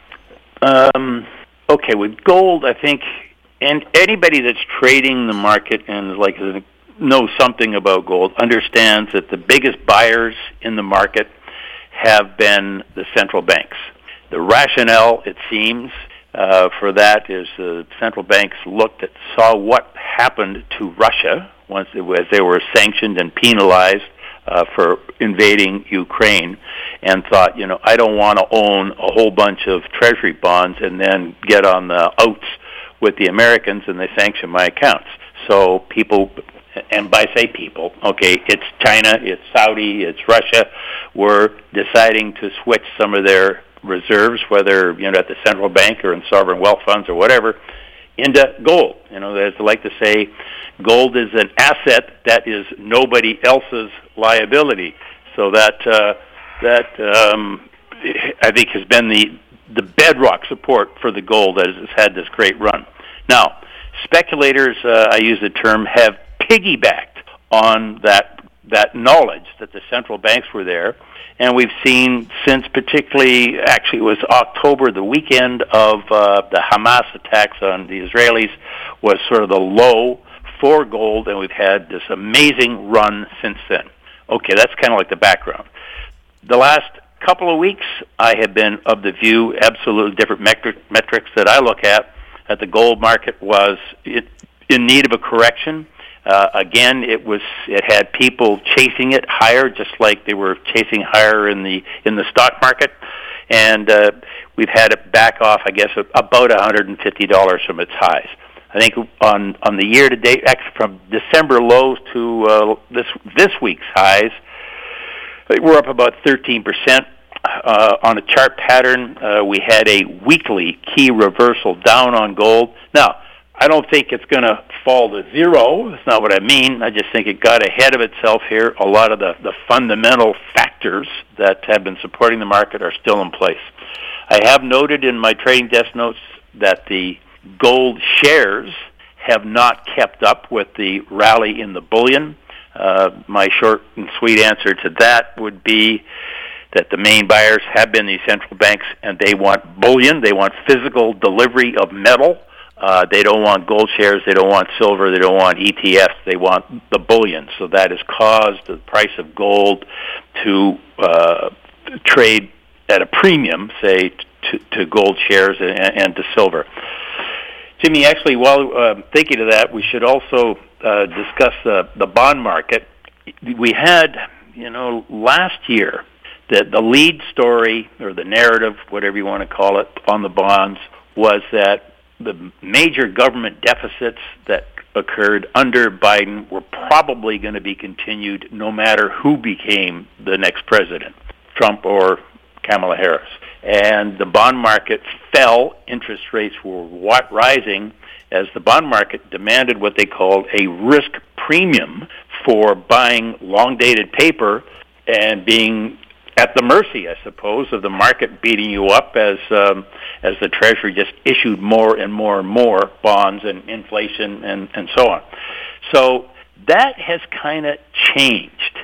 Speaker 5: Um, okay, with gold, I think, and anybody that's trading the market and like knows something about gold understands that the biggest buyers in the market have been the central banks. The rationale, it seems, uh, for that is the uh, central banks looked at, saw what happened to Russia once it was, they were sanctioned and penalized uh, for invading Ukraine, and thought, you know, I don't want to own a whole bunch of treasury bonds and then get on the outs with the Americans and they sanction my accounts. So people, and by say people, okay, it's China, it's Saudi, it's Russia, were deciding to switch some of their reserves, whether, you know, at the central bank or in sovereign wealth funds or whatever, into gold. You know, as I like to say, gold is an asset that is nobody else's liability. So that uh, that um, I think has been the the bedrock support for the gold that has had this great run. Now, speculators, uh, I use the term, have piggybacked on that that knowledge that the central banks were there, and we've seen since, particularly, actually it was October, the weekend of uh, the Hamas attacks on the Israelis, was sort of the low for gold, and we've had this amazing run since then. Okay, that's kind of like the background. The last couple of weeks, I have been of the view, absolutely different metric, metrics that I look at, that the gold market was it, in need of a correction. Uh, again, it was it had people chasing it higher, just like they were chasing higher in the in the stock market, and uh, we've had it back off, I guess, about one hundred fifty dollars from its highs. I think on on the year to date, actually from December lows to uh, this this week's highs, we're up about thirteen percent. Uh, on a chart pattern, uh, we had a weekly key reversal down on gold. Now, I don't think it's going to fall to zero. That's not what I mean. I just think it got ahead of itself here. A lot of the, the fundamental factors that have been supporting the market are still in place. I have noted in my trading desk notes that the gold shares have not kept up with the rally in the bullion. Uh, my short and sweet answer to that would be that the main buyers have been these central banks, and they want bullion. They want physical delivery of metal. Uh, they don't want gold shares. They don't want silver. They don't want E T Fs. They want the bullion. So that has caused the price of gold to uh, trade at a premium, say, to, to gold shares and, and to silver. Jimmy, actually, while uh, thinking of that, we should also uh, discuss the, the bond market. We had, you know, last year, the, the lead story, or the narrative, whatever you want to call it, on the bonds was that the major government deficits that occurred under Biden were probably going to be continued no matter who became the next president, Trump or Kamala Harris. And the bond market fell. Interest rates were rising as the bond market demanded what they called a risk premium for buying long-dated paper and being at the mercy, I suppose, of the market beating you up as um, as the Treasury just issued more and more and more bonds and inflation and, and so on. So that has kind of changed,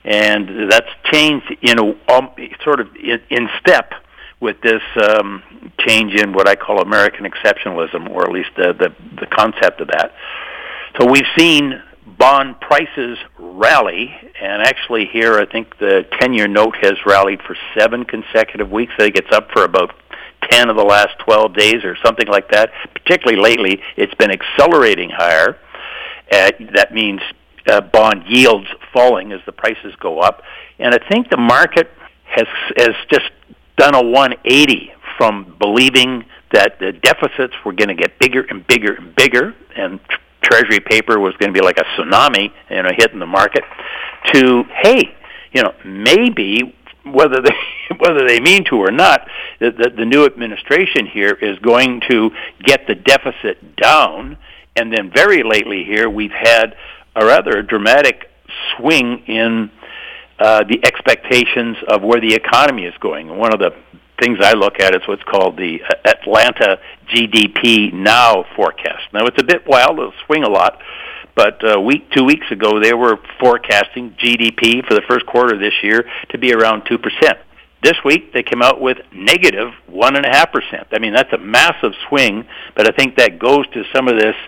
Speaker 5: and that's changed in a um, sort of in, in step with this um, change in what I call American exceptionalism, or at least the, the the concept of that. So we've seen bond prices rally, and actually here I think the ten-year note has rallied for seven consecutive weeks. I think it's up for about ten of the last twelve days or something like that. Particularly lately, it's been accelerating higher. Uh, that means uh, bond yields falling as the prices go up. And I think the market has has just done a one eighty from believing that the deficits were going to get bigger and bigger and bigger, and Treasury paper was going to be like a tsunami, you know, hitting the market, to, hey, you know, maybe whether they whether they mean to or not, the, the, the new administration here is going to get the deficit down. And then very lately here, we've had a rather dramatic swing in uh, the expectations of where the economy is going. And one of the things I look at is what's called the Atlanta G D P Now forecast. Now, it's a bit wild. It'll swing a lot. But a week, two weeks ago, they were forecasting G D P for the first quarter of this year to be around two percent. This week, they came out with negative one point five percent. I mean, that's a massive swing, but I think that goes to some of this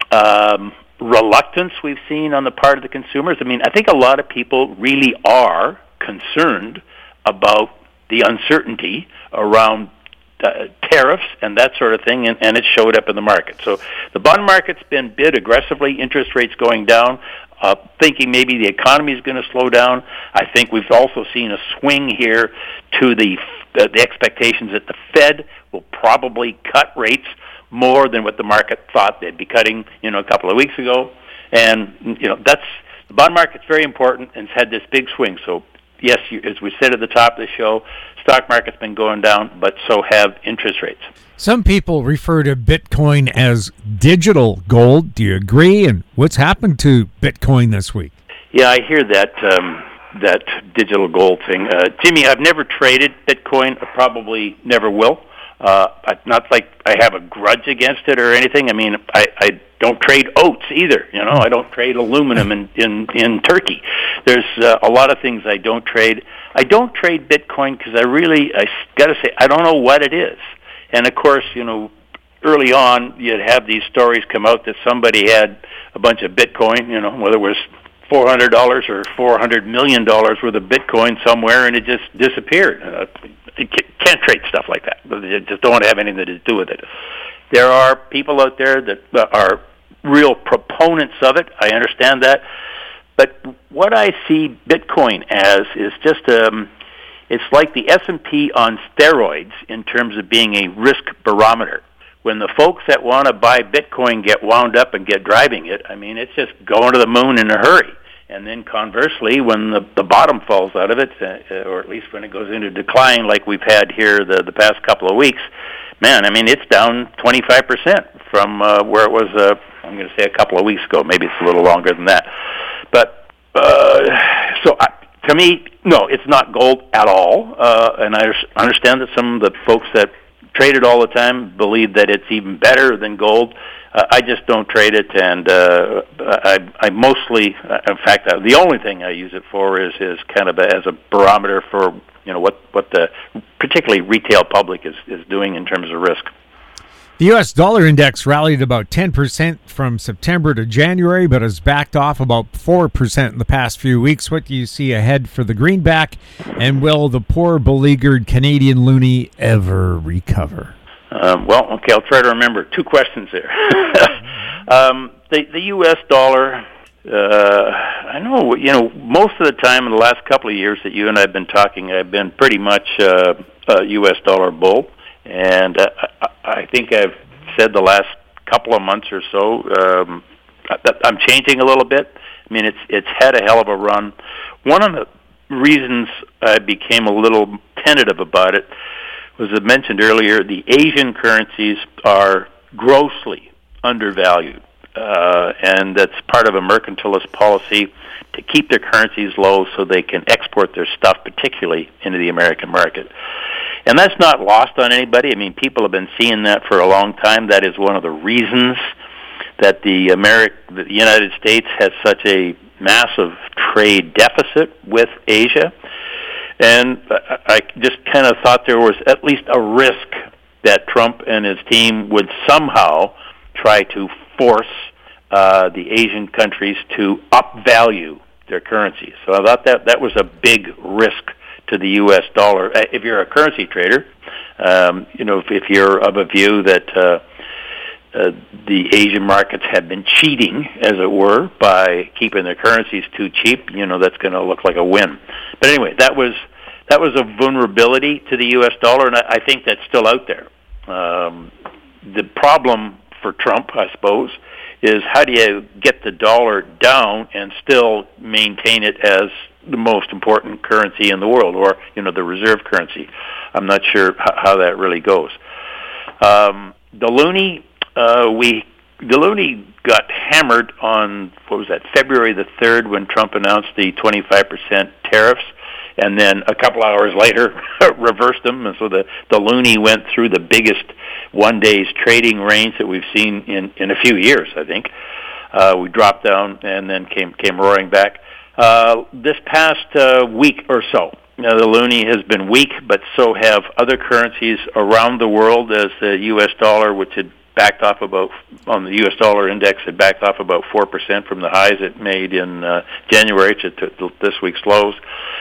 Speaker 5: um, reluctance we've seen on the part of the consumers. I mean, I think a lot of people really are concerned about the uncertainty around uh, tariffs and that sort of thing, and, and it showed up in the market. So the bond market's been bid aggressively, interest rates going down, uh, thinking maybe the economy is going to slow down. I think we've also seen a swing here to the, uh, the expectations that the Fed will probably cut rates more than what the market thought they'd be cutting, you know, a couple of weeks ago. And, you know, that's, the bond market's very important and it's had this big swing. So, yes, you, as we said at the top of the show, stock market's been going down, but so have interest rates.
Speaker 1: Some people refer to Bitcoin as digital gold. Do you agree? And what's happened to Bitcoin this week?
Speaker 5: Yeah, I hear that um, that digital gold thing. Uh, Jimmy, I've never traded Bitcoin. I probably never will. Uh, not like I have a grudge against it or anything. I mean, I, I don't trade oats either. You know, I don't trade aluminum in in, in Turkey. There's uh, a lot of things I don't trade. I don't trade Bitcoin because I really, I got to say, I don't know what it is. And of course, you know, early on, you'd have these stories come out that somebody had a bunch of Bitcoin. You know, whether it was four hundred dollars or four hundred million dollars worth of Bitcoin somewhere, and it just disappeared. Uh, you can't trade stuff like that. You just don't want to have anything to do with it. There are people out there that are real proponents of it. I understand that. But what I see Bitcoin as is just, um, it's like the S and P on steroids in terms of being a risk barometer. When the folks that want to buy Bitcoin get wound up and get driving it, I mean, it's just going to the moon in a hurry. And then conversely, when the, the bottom falls out of it, uh, or at least when it goes into decline like we've had here the, the past couple of weeks, man, I mean, it's down twenty-five percent from uh, where it was, uh, I'm going to say a couple of weeks ago. Maybe it's a little longer than that. But, uh, so I, to me, no, it's not gold at all. Uh, and I understand that some of the folks that trade it all the time believe that it's even better than gold. Uh, I just don't trade it, and uh, I, I mostly, in fact, uh, the only thing I use it for is, is kind of a, as a barometer for, you know, what, what the particularly retail public is, is doing in terms of risk.
Speaker 1: The U S dollar index rallied about ten percent from September to January, but has backed off about four percent in the past few weeks. What do you see ahead for the greenback, and will the poor, beleaguered Canadian loonie ever recover?
Speaker 5: Um, well, okay, I'll try to remember two questions there. um, the, the U S dollar, uh, I know, you know, most of the time in the last couple of years that you and I have been talking, I've been pretty much uh, a U S dollar bull. And uh, I think I've said the last couple of months or so, um, I'm changing a little bit. I mean, it's it's had a hell of a run. One of the reasons I became a little tentative about it was, as mentioned earlier, the Asian currencies are grossly undervalued. Uh, and that's part of a mercantilist policy to keep their currencies low so they can export their stuff, particularly into the American market. And that's not lost on anybody. I mean, people have been seeing that for a long time. That is one of the reasons that the Ameri- the United States has such a massive trade deficit with Asia. And I just kind of thought there was at least a risk that Trump and his team would somehow try to force uh, the Asian countries to upvalue their currencies. So I thought that that was a big risk to the U S dollar. If you're a currency trader, um, you know, if, if you're of a view that uh, uh, the Asian markets have been cheating, as it were, by keeping their currencies too cheap, you know, that's going to look like a win. But anyway, that was that was a vulnerability to the U S dollar, and I, I think that's still out there. Um, the problem for Trump, I suppose, is how do you get the dollar down and still maintain it as the most important currency in the world, or, you know, the reserve currency. I'm not sure h- how that really goes. Um, the loonie, uh, we, the loonie got hammered on, what was that, February the third, when Trump announced the twenty-five percent tariffs, and then a couple hours later reversed them, and so the, the loonie went through the biggest one-day's trading range that we've seen in, in a few years, I think. Uh, we dropped down and then came came roaring back. Uh, this past uh, week or so, now, the loonie has been weak, but so have other currencies around the world, as the U S dollar, which had backed off about, on the U S dollar index, had backed off about four percent from the highs it made in uh, January to, to this week's lows.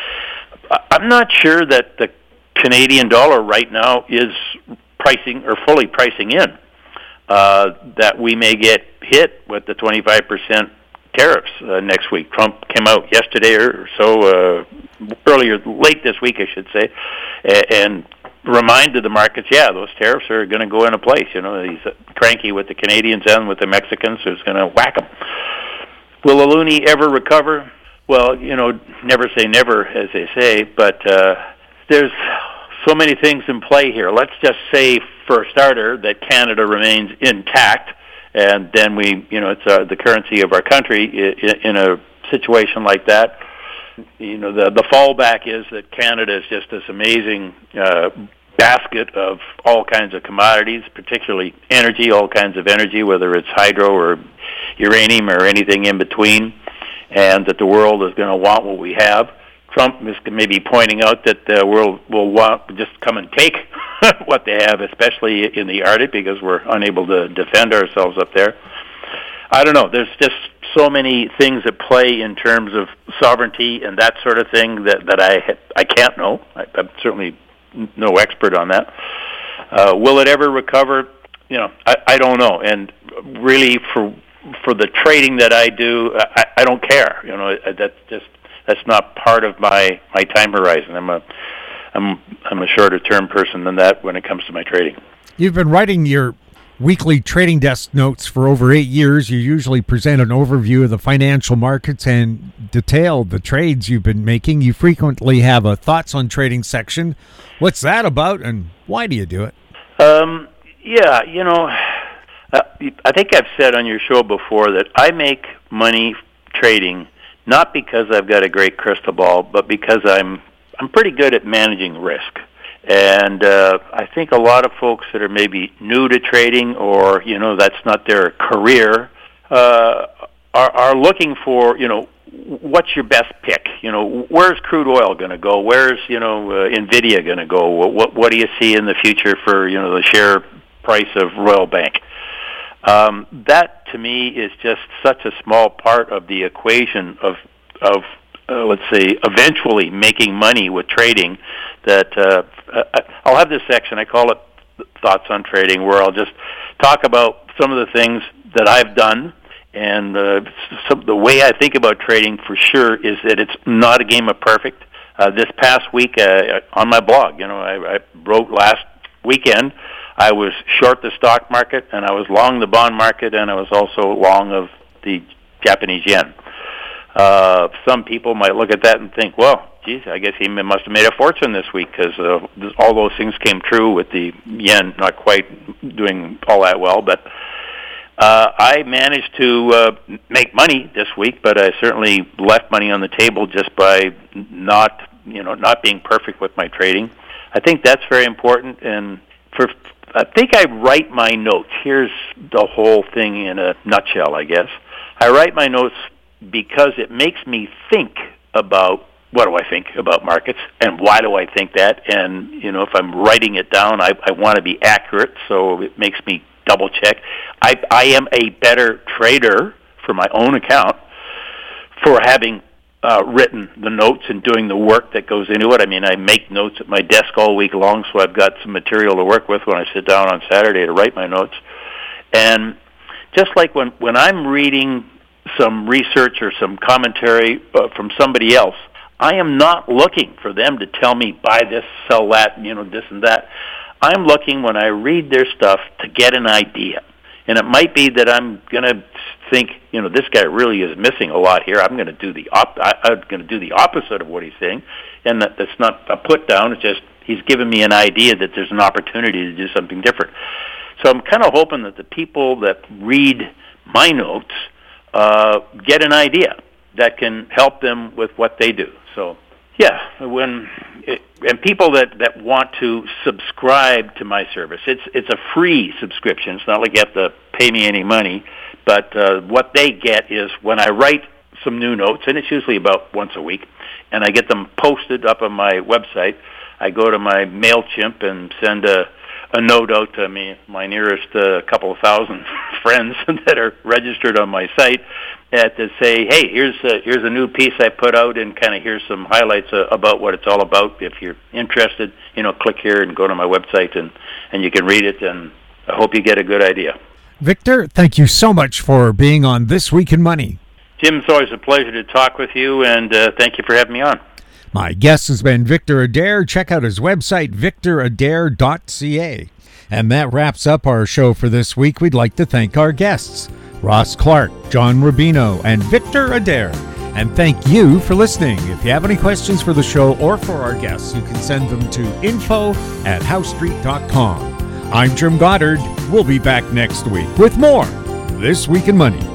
Speaker 5: I'm not sure that the Canadian dollar right now is pricing or fully pricing in uh, that we may get hit with the twenty-five percent tariffs uh, next week. Trump came out yesterday or so, uh, earlier, late this week, I should say, and reminded the markets, yeah, those tariffs are going to go into place. You know, he's cranky with the Canadians and with the Mexicans, who's going to whack them. Will the loonie ever recover? Well, you know, never say never, as they say, but uh, there's so many things in play here. Let's just say, for a starter, that Canada remains intact, and then we, you know, it's uh, the currency of our country in, in a situation like that. You know, the the fallback is that Canada is just this amazing uh, basket of all kinds of commodities, particularly energy, all kinds of energy, whether it's hydro or uranium or anything in between, and that the world is going to want what we have. Trump is maybe pointing out that the world will want just come and take what they have, especially in the Arctic, because we're unable to defend ourselves up there. I don't know. There's just so many things at play in terms of sovereignty and that sort of thing that, that I I can't know. I, I'm certainly no expert on that. Uh, will it ever recover? You know, I, I don't know. And really, for for the trading that I do, I, I don't care. You know, that's just that's not part of my, my time horizon. I'm a I'm I'm a shorter term person than that when it comes to my trading.
Speaker 1: You've been writing your weekly trading desk notes for over eight years. You usually present an overview of the financial markets and detail the trades you've been making. You frequently have a thoughts on trading section. What's that about, and why do you do it?
Speaker 5: Um, yeah, you know, uh, I think I've said on your show before that I make money trading not because I've got a great crystal ball, but because I'm I'm pretty good at managing risk. And uh, I think a lot of folks that are maybe new to trading, or you know, that's not their career, uh, are, are looking for, you know, what's your best pick? You know, where's crude oil going to go? Where's, you know, uh, Nvidia going to go? What what do you see in the future for, you know, the share price of Royal Bank? Um, that to me is just such a small part of the equation of of uh, let's say eventually making money with trading that uh, I'll have this section, I call it Thoughts on Trading, where I'll just talk about some of the things that I've done. And uh, some, the way I think about trading for sure is that it's not a game of perfect. Uh, this past week uh, on my blog, you know, I, I wrote last weekend, I was short the stock market, and I was long the bond market, and I was also long of the Japanese yen. Uh, some people might look at that and think, well, geez, I guess he must have made a fortune this week because uh, all those things came true with the yen not quite doing all that well. But uh, I managed to uh, make money this week, but I certainly left money on the table just by not, you know, not being perfect with my trading. I think that's very important. And for I think I write my notes. Here's the whole thing in a nutshell, I guess. I write my notes because it makes me think about what do I think about markets and why do I think that. And, you know, if I'm writing it down, I, I want to be accurate, so it makes me double check. I, I am a better trader for my own account for having uh, written the notes and doing the work that goes into it. I mean, I make notes at my desk all week long, so I've got some material to work with when I sit down on Saturday to write my notes. And just like when, when I'm reading some research or some commentary uh, from somebody else, I am not looking for them to tell me buy this, sell that, you know, this and that. I'm looking when I read their stuff to get an idea. And it might be that I'm going to think, you know, this guy really is missing a lot here. I'm going to do the op- I, I'm going to do the opposite of what he's saying. And that, that's not a put down. It's just he's giving me an idea that there's an opportunity to do something different. So I'm kind of hoping that the people that read my notes uh, get an idea that can help them with what they do. So, yeah, when it, and people that, that want to subscribe to my service, it's it's a free subscription. It's not like you have to pay me any money, but uh, what they get is when I write some new notes, and it's usually about once a week, and I get them posted up on my website. I go to my MailChimp and send a, a note out to me, my nearest uh, couple of thousand friends that are registered on my site, uh, to say, hey, here's a, here's a new piece I put out, and kind of here's some highlights uh, about what it's all about. If you're interested, you know, click here and go to my website, and, and you can read it, and I hope you get a good idea.
Speaker 1: Victor, thank you so much for being on This Week in Money.
Speaker 5: Jim, it's always a pleasure to talk with you, and uh, thank you for having me on.
Speaker 1: My guest has been Victor Adair. Check out his website, victor adair dot c a. And that wraps up our show for this week. We'd like to thank our guests, Ross Clark, John Rubino, and Victor Adair. And thank you for listening. If you have any questions for the show or for our guests, you can send them to info at house street dot com. I'm Jim Goddard. We'll be back next week with more This Week in Money.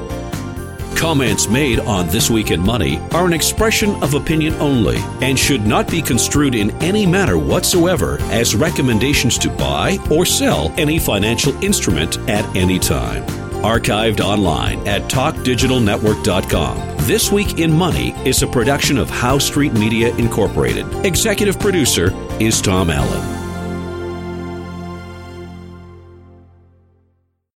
Speaker 2: Comments made on This Week in Money are an expression of opinion only and should not be construed in any manner whatsoever as recommendations to buy or sell any financial instrument at any time. Archived online at talk digital network dot com. This Week in Money is a production of House Street Media Incorporated. Executive producer is Tom Allen.